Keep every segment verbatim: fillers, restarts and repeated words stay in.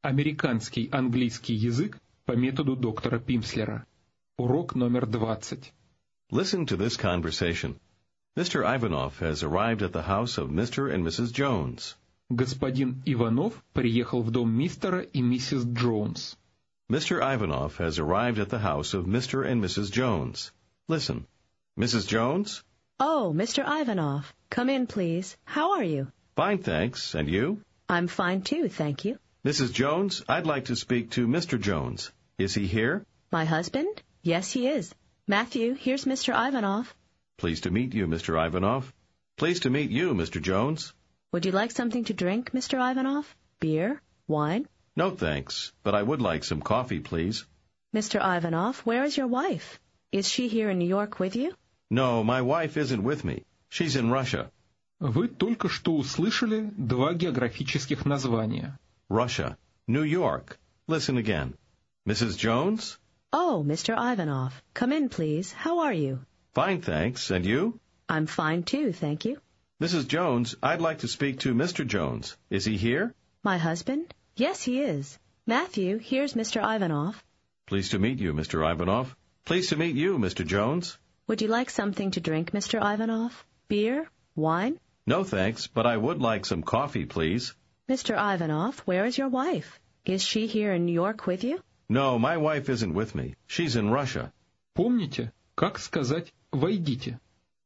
Американский английский язык по методу доктора Пимслера. Урок номер двадцать. Listen to this conversation. Mister Ivanov has arrived at the house of Mister and Missus Jones. Господин Иванов приехал в дом мистера и миссис Джонс. Mister Ivanov has arrived at the house of Mister and Missus Jones. Listen. Missus Jones? Oh, Mister Ivanov. Come in, please. How are you? Fine, thanks. And you? I'm fine, too, thank you. Missus Jones, I'd like to speak to Mister Jones. Is he here? My husband? Yes, he is. Matthew, here's Mister Ivanov. Pleased to meet you, Mister Ivanov. Pleased to meet you, Mister Jones. Would you like something to drink, Mister Ivanov? Beer? Wine? No, thanks, but I would like some coffee, please. Mister Ivanov, where is your wife? Is she here in New York with you? No, my wife isn't with me. She's in Russia. Вы только что услышали два географических названия. Russia. New York. Listen again. Missus Jones? Oh, Mister Ivanov. Come in, please. How are you? Fine, thanks. And you? I'm fine, too, thank you. Missus Jones, I'd like to speak to Mister Jones. Is he here? My husband? Yes, he is. Matthew, here's Mister Ivanov. Pleased to meet you, Mister Ivanov. Pleased to meet you, Mister Jones. Would you like something to drink, Mister Ivanov? Beer? Wine? No, thanks, but I would like some coffee, please. Mister Ivanov, where is your wife? Is she here in New York with you? No, my wife isn't with me. She's in Russia. Помните, как сказать «войдите»?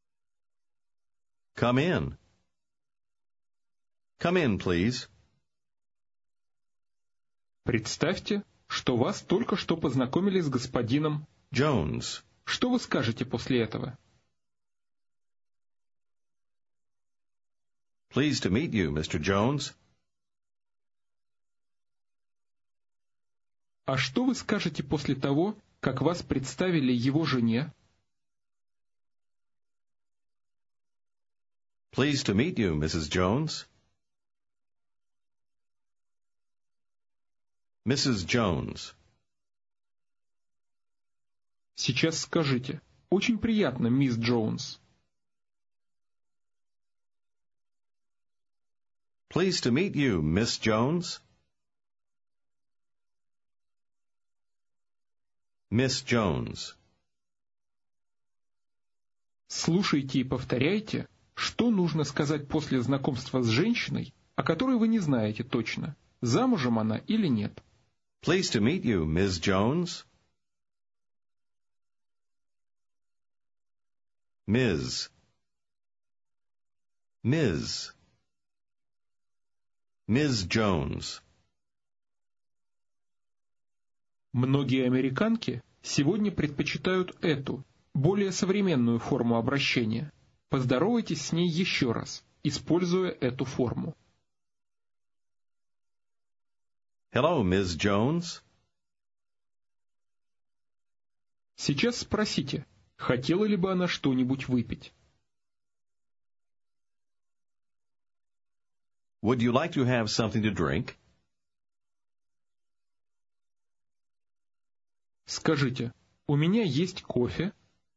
Come in. Come in, please. Представьте, что вас только что познакомили с господином Jones. Что вы скажете после этого? Pleased to meet you, Mister Jones. А что вы скажете после того, как вас представили его жене? Pleased to meet you, Missus Jones. Missus Jones. Сейчас скажите. Очень приятно, мисс Джонс. Pleased to meet you, Miss Jones. Miss Jones. Слушайте и повторяйте, что нужно сказать после знакомства с женщиной, о которой вы не знаете точно, замужем она или нет. Pleased to meet you, Miss Jones. Miz. Miz. Miz Jones. Многие американки сегодня предпочитают эту, более современную форму обращения. Поздоровайтесь с ней еще раз, используя эту форму. Hello, Miss Jones. Сейчас спросите, хотела ли бы она что-нибудь выпить? Would you like to have something to drink? Скажите, у меня есть кофе.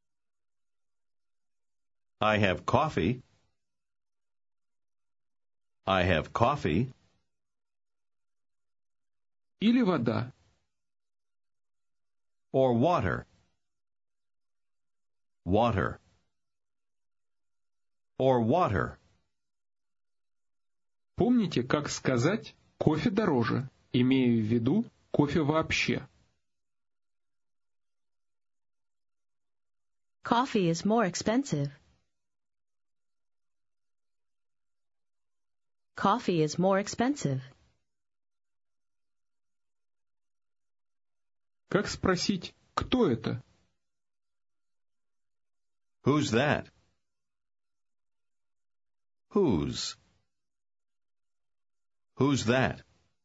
I have coffee. I have coffee. Или вода. Or water. Water. Or water. Помните, как сказать «кофе дороже», имея в виду кофе вообще. Coffee is more expensive. Coffee is more expensive. Как спросить, кто это? Who's that? Whose? Who's that?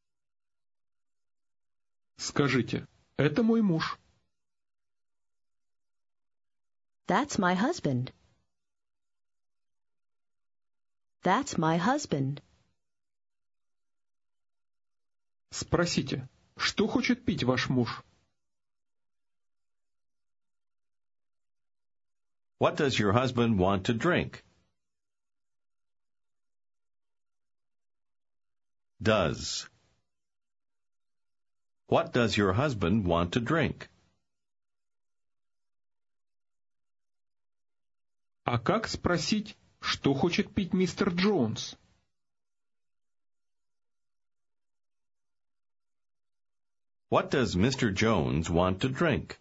Скажите, это мой муж. That's my husband. That's my husband. Спросите, что хочет пить ваш муж? What does your husband want to drink? Does. What does your husband want to drink? А как спросить, что хочет пить мистер Джонс? What does Mister Jones want to drink?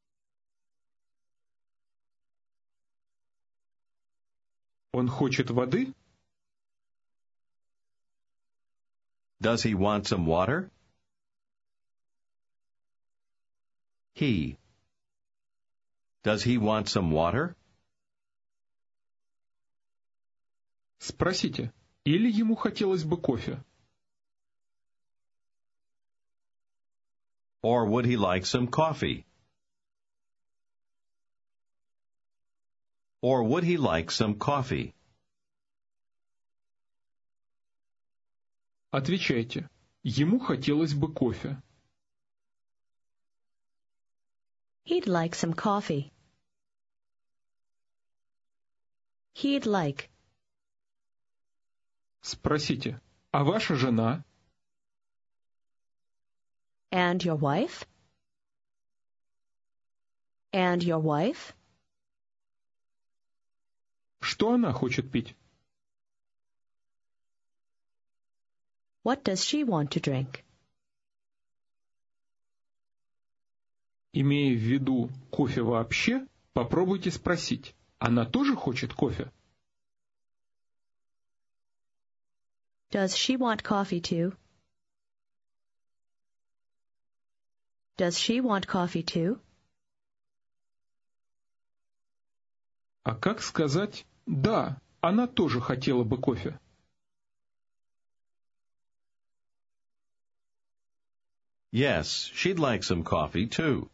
Он хочет воды? Does he want some water? He. Does he want some water? Спросите, или ему хотелось бы кофе? Or would he like some coffee? Or would he like some coffee? Отвечайте, ему хотелось бы кофе. He'd like some coffee. He'd like. Спросите, а ваша жена? And your wife? And your wife? Что она хочет пить? What does she want to drink? Имея в виду кофе вообще, попробуйте спросить, она тоже хочет кофе? Does she want coffee too? Does she want coffee too? А как сказать «да, она тоже хотела бы кофе»? Yes, she'd like some coffee too.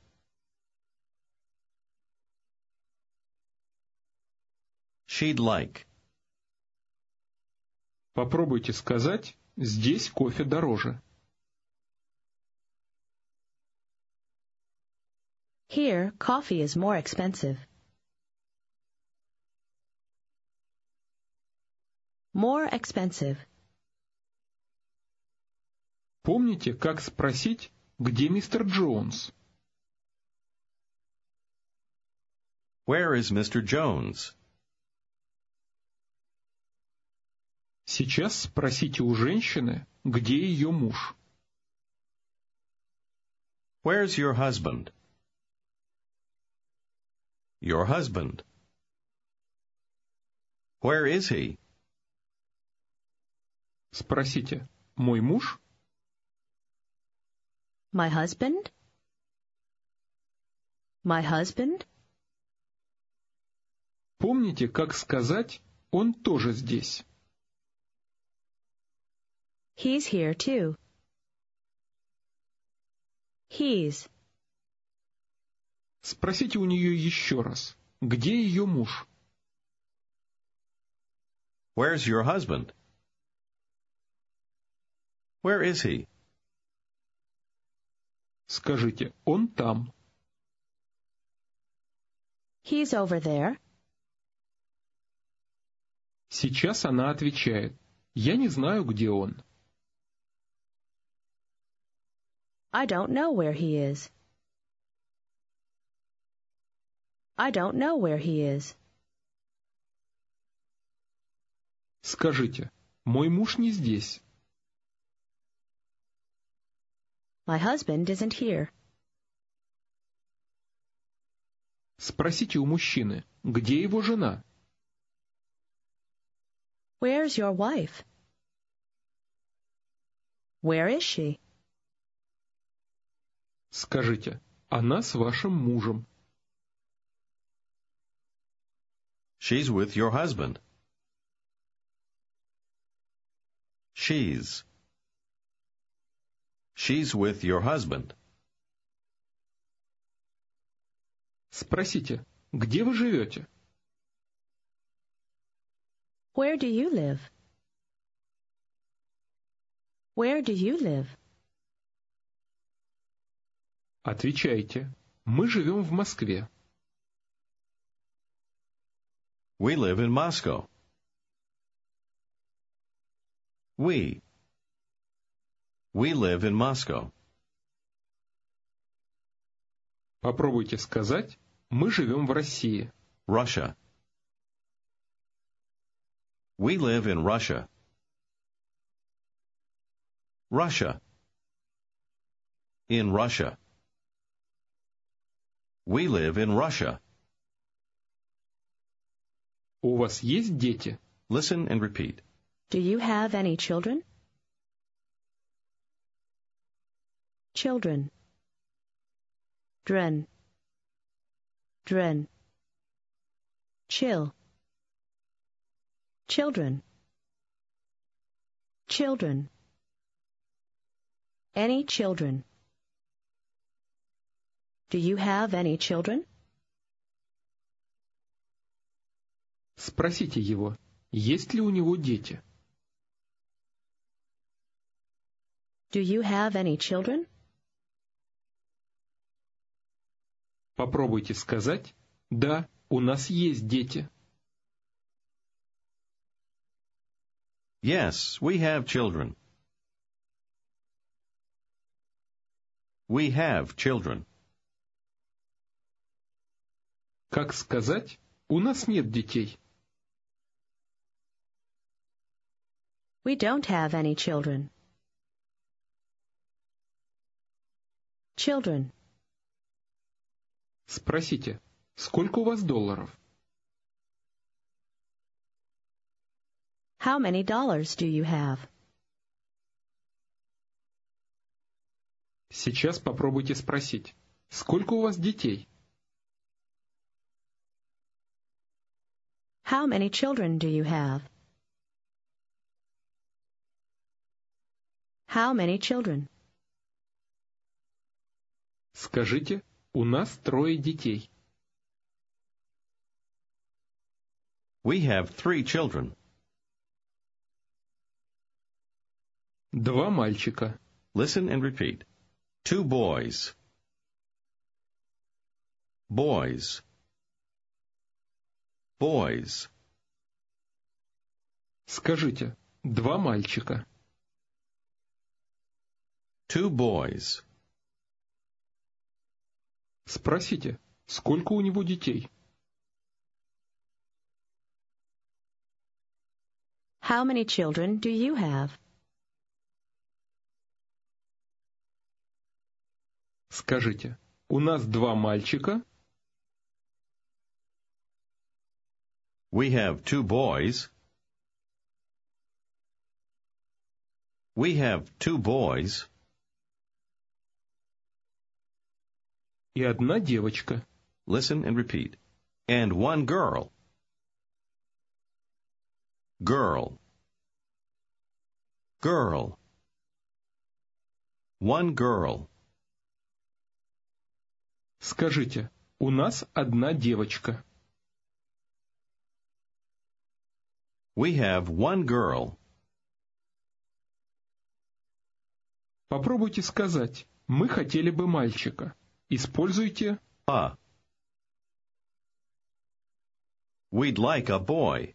She'd like. Попробуйте сказать «здесь кофе дороже». Here, coffee is more expensive. More expensive. Помните, как спросить, где мистер Джонс? Where is Mister Jones? Сейчас спросите у женщины, где ее муж. Where's your husband? Your husband. Where is he? Спросите, мой муж? My husband? My husband? Помните, как сказать «он тоже здесь»? He's here too. He's. Спросите у нее еще раз, где ее муж? Where's your husband? Where is he? Скажите, он там. He's over there. Сейчас она отвечает, я не знаю, где он. I don't know where he is. I don't know where he is. Скажите, мой муж не здесь. My husband isn't here. Спросите у мужчины, где его жена? Where's your wife? Where is she? Скажите, она с вашим мужем. She's with your husband. She's. She's with your husband. Спросите, где вы живете? Where do you live? Where do you live? Отвечайте, мы живем в Москве. We live in Moscow. We. We live in Moscow. Попробуйте сказать «Мы живем в России». Russia. We live in Russia. Russia. In Russia. We live in Russia. У вас есть дети? Listen and repeat. Do you have any children? Children. Dren. Dren. Chill. Children. Children. Any children? Do you have any children? Спросите его, есть ли у него дети? Do you have any children? Попробуйте сказать «Да, у нас есть дети». Yes, we have children. We have children. Как сказать «У нас нет детей»? We don't have any children. Children. Спросите, сколько у вас долларов? How many dollars do you have? Сейчас попробуйте спросить, сколько у вас детей? How many children do you have? How many children? Скажите, у нас трое детей. We have three children. Два мальчика. Listen and repeat. Two boys. Boys. Boys. Скажите, два мальчика. Two boys. Спросите, сколько у него детей? How many children do you have? Скажите, у нас два мальчика. We have two boys. We have two boys. И одна девочка. Listen and repeat. And one girl. Girl. Girl. One girl. Скажите, у нас одна девочка. We have one girl. Попробуйте сказать, мы хотели бы мальчика. Используйте A. We'd like a boy.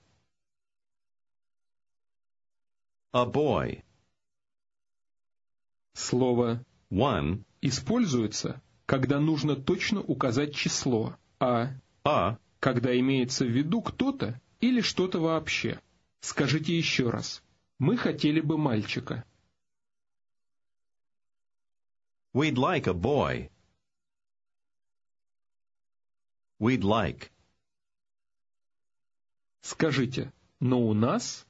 A boy. слово One. используется, когда нужно точно указать число, а A. когда имеется в виду кто-то или что-то вообще. Скажите еще раз. Мы хотели бы мальчика. We'd like a boy. We'd like. Скажите, но у нас...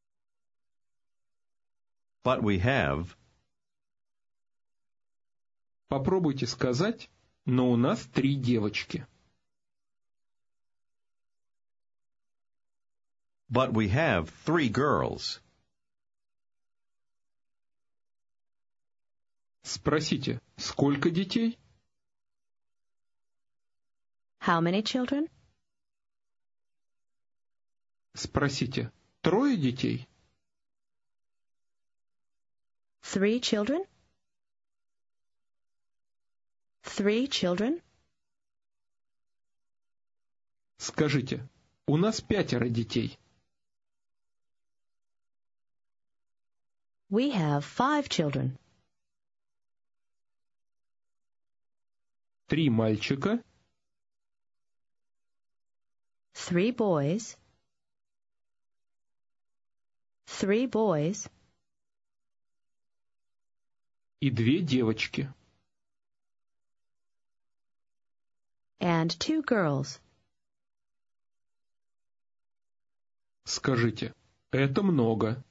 But we have. Попробуйте сказать, но у нас три девочки. But we have three girls. Спросите, сколько детей? How many children? Спросите, трое детей? Three children? Three children? Скажите, у нас пятеро детей. We have five children. Три мальчика. Three boys. Three boys. И две девочки. And two girls. Скажите, это много.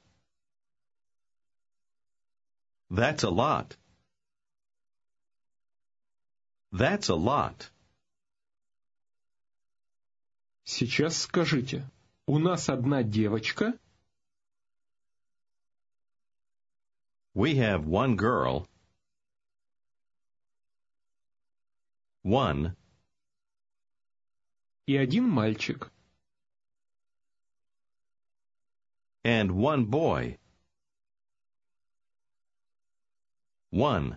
That's a lot. That's a lot. Сейчас скажите, у нас одна девочка. We have one girl. One. И один мальчик. And one boy. One.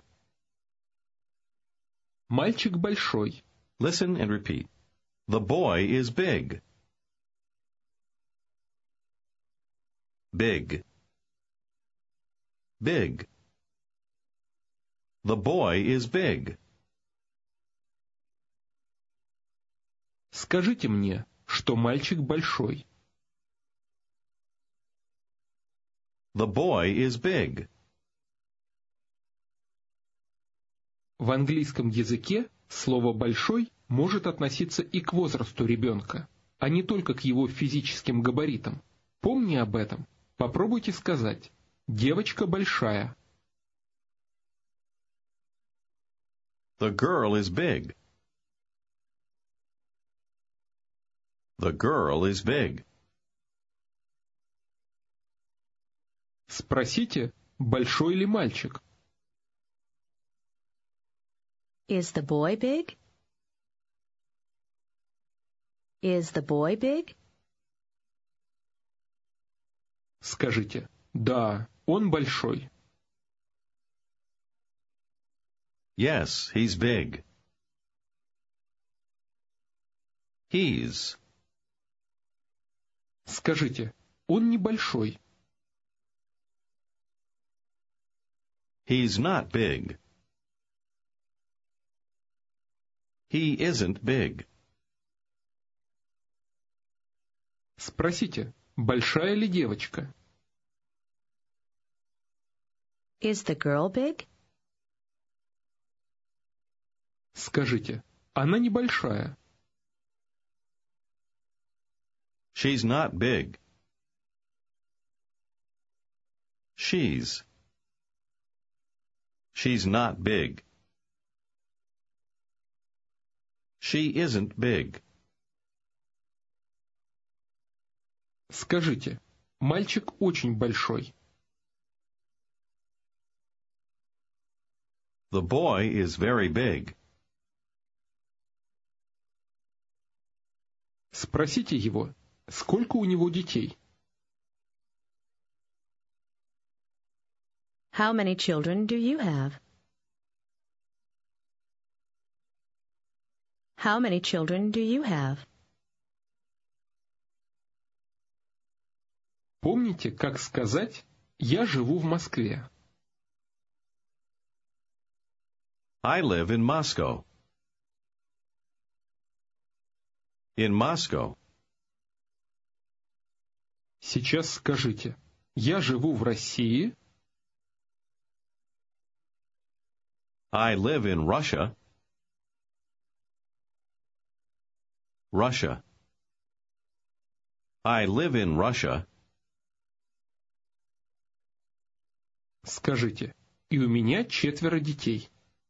Мальчик большой. Listen and repeat. The boy is big. Big. Big. The boy is big. Скажите мне, что мальчик большой. The boy is big. В английском языке слово «большой» может относиться и к возрасту ребенка, а не только к его физическим габаритам. Помни об этом. Попробуйте сказать «девочка большая». The girl is big. The girl is big. Спросите, большой ли мальчик. Is the boy big? Is the boy big? Скажите, да, он большой. Yes, he's big. He's. Скажите, он небольшой. He's not big. He isn't big. Спросите, большая ли девочка. Is the girl big? Скажите, она небольшая. She's not big. She's. She's not big. She isn't big. Скажите, мальчик очень большой. The boy is very big. Спросите его, сколько у него детей. How many children do you have? How many children do you have? Помните, как сказать «я живу в Москве»? I live in Moscow. In Moscow. Сейчас скажите «я живу в России». I live in Russia. Russia. I live in Russia. Скажите, и у меня четверо детей.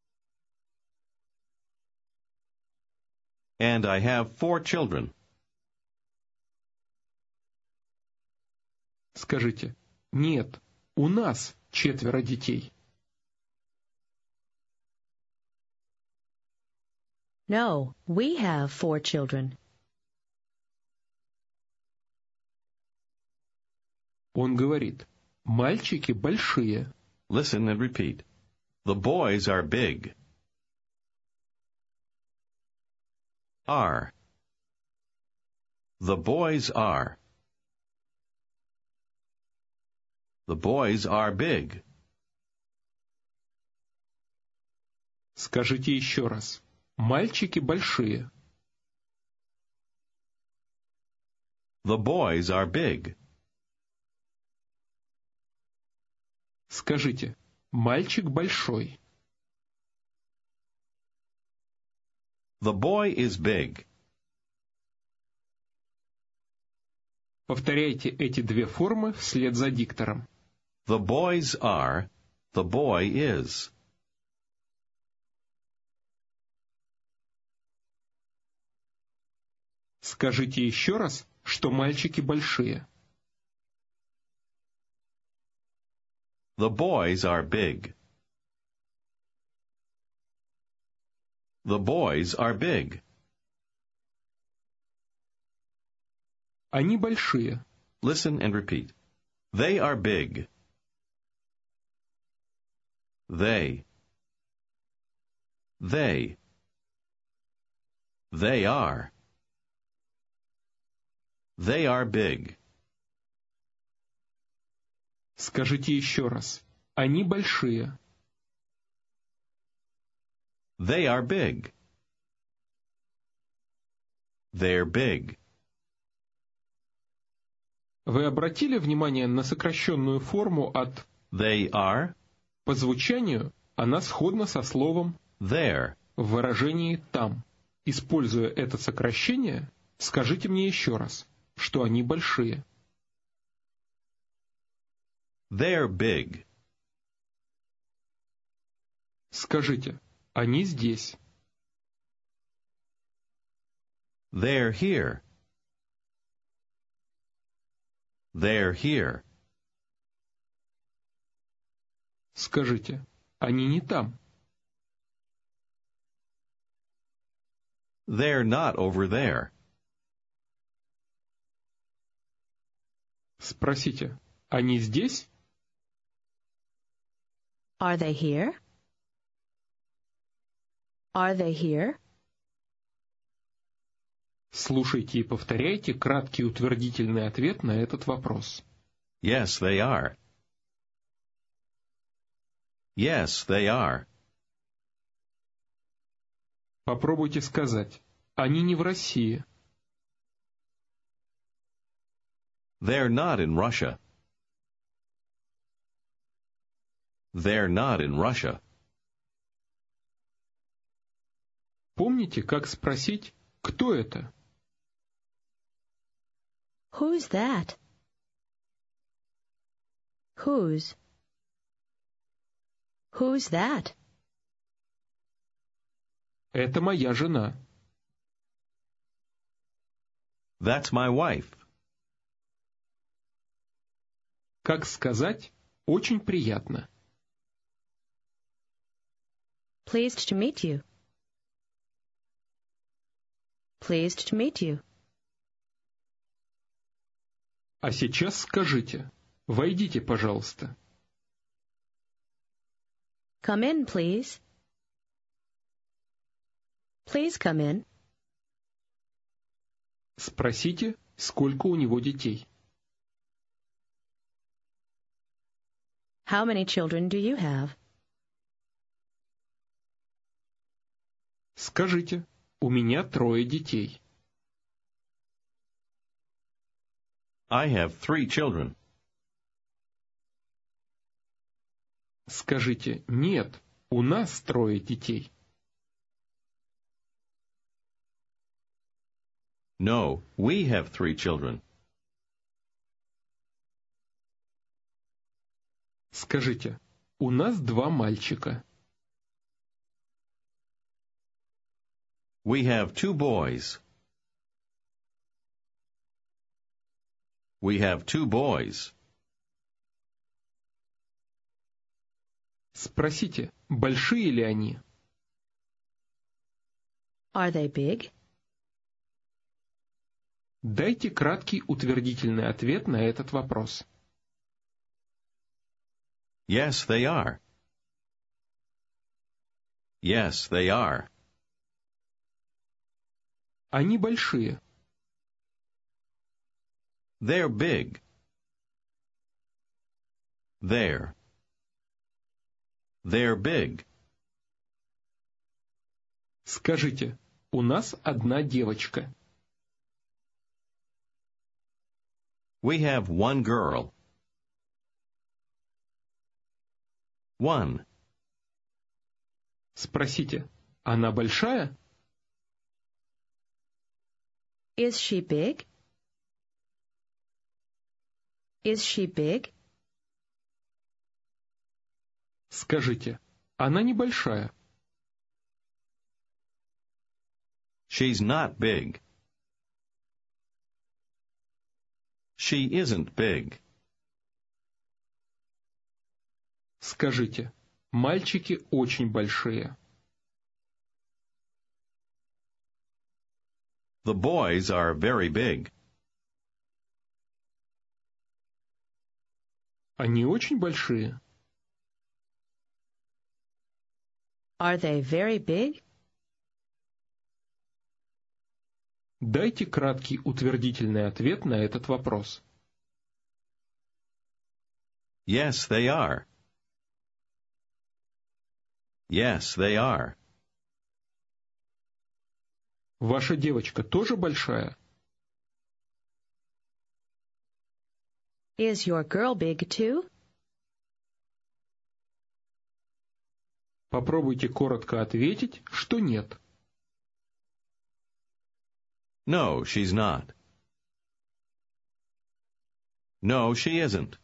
And I have four children. Скажите, нет, у нас четверо детей. No, we have four children. Он говорит, мальчики большие. Listen and repeat. The boys are big. Are. The boys are. The boys are big. Скажите еще раз. Мальчики большие. The boys are big. Скажите, мальчик большой. The boy is big. Повторяйте эти две формы вслед за диктором. The boys are. The boy is. Скажите еще раз, что мальчики большие. The boys are big. The boys are big. Они большие. Listen and repeat. They are big. They. They. They are. They are big. Скажите еще раз. Они большие. They are big. They're big. Вы обратили внимание на сокращенную форму от They are. по звучанию она сходна со словом There. в выражении «там». Используя это сокращение, скажите мне еще раз, что они большие. They're big. Скажите, они здесь. They're here. They're here. Скажите, они не там. They're not over there. Спросите, они здесь? Are they here? Are they here? Слушайте и повторяйте краткий утвердительный ответ на этот вопрос. Yes, they are. Yes, they are. Попробуйте сказать, они не в России. They're not in Russia. They're not in Russia. Помните, как спросить, кто это? Who's that? Whose? Who's that? Это моя жена. That's my wife. Как сказать, очень приятно. Pleased to meet you. Pleased to meet you. А сейчас скажите, войдите, пожалуйста. Come in, please. Please come in. Спросите, сколько у него детей. How many children do you have? Скажите, у меня трое детей. I have three children. Скажите, нет, у нас трое детей. No, we have three children. Скажите, у нас два мальчика. We have two boys. We have two boys. Спросите, большие ли они? Are they big? Дайте краткий утвердительный ответ на этот вопрос. Yes, they are. Yes, they are. Они большие. They're big. They're. They're big. Скажите, у нас одна девочка. We have one girl. One. Спросите, она большая? Is she big? Is she big? Скажите, она небольшая. She's not big. She isn't big. Скажите, мальчики очень большие. The boys are very big. Они очень большие. Are they very big? Дайте краткий утвердительный ответ на этот вопрос. Yes, they are. Yes, they are. Ваша девочка тоже большая? Is your girl big too? Попробуйте коротко ответить, что нет. No, she's not. No, she isn't.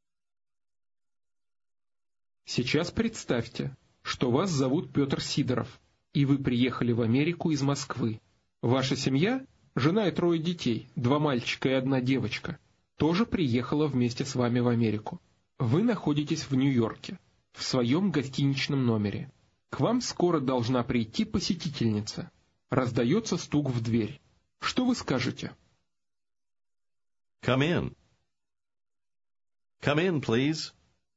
Сейчас представьте, что вас зовут Петр Сидоров, и вы приехали в Америку из Москвы. Ваша семья, жена и трое детей, два мальчика и одна девочка, тоже приехала вместе с вами в Америку. Вы находитесь в Нью-Йорке, в своем гостиничном номере. К вам скоро должна прийти посетительница. Раздается стук в дверь. Что вы скажете? Come in. Come in, please.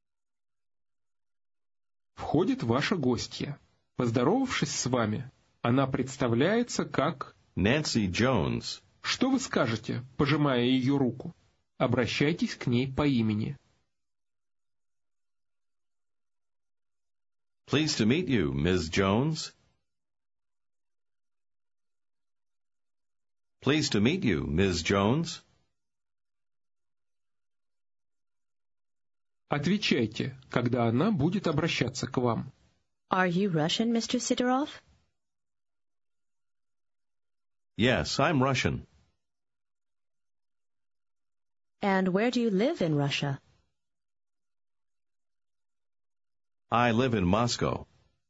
Входит ваша гостья. Поздоровавшись с вами, она представляется как... Nancy Jones. Что вы скажете, пожимая ее руку? Обращайтесь к ней по имени. Pleased to meet you, Miz Jones. Pleased to meet you, Miz Jones. Отвечайте, когда она будет обращаться к вам. Are you Russian, Mister Sidorov? Yes, I'm Russian. And where do you live in Russia? I live in Moscow.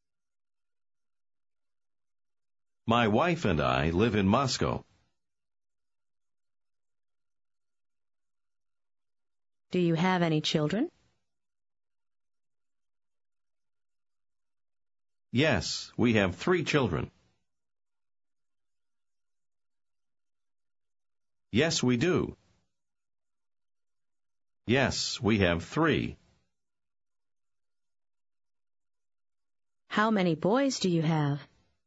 My wife and I live in Moscow. Do you have any children? Yes, we have three children. Yes, we do. Yes, we have three. How many boys do you have?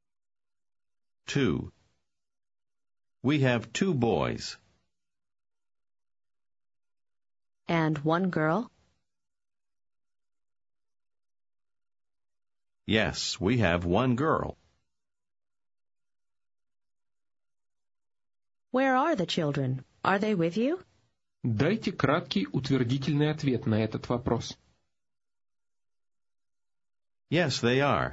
Two. We have two boys. And one girl? Yes, we have one girl. Where are the children? Are they with you? Дайте краткий утвердительный ответ на этот вопрос. Yes, they are.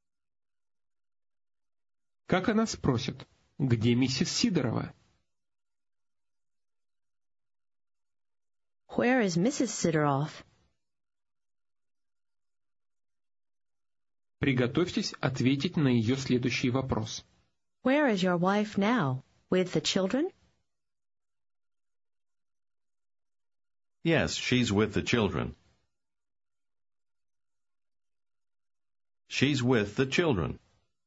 Как она спросит, где миссис Сидорова? Where is Missus Sidorov? Приготовьтесь ответить на ее следующий вопрос. Where is your wife now? With the children? Yes, she's with the children. She's with the children.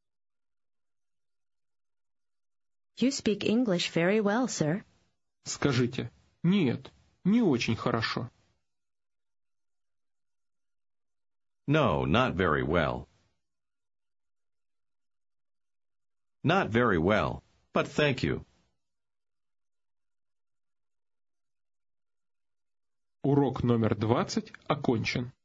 You speak English very well, sir. Скажите, нет, не очень хорошо. No, not very well. Not very well, but thank you. Урок номер двадцать окончен.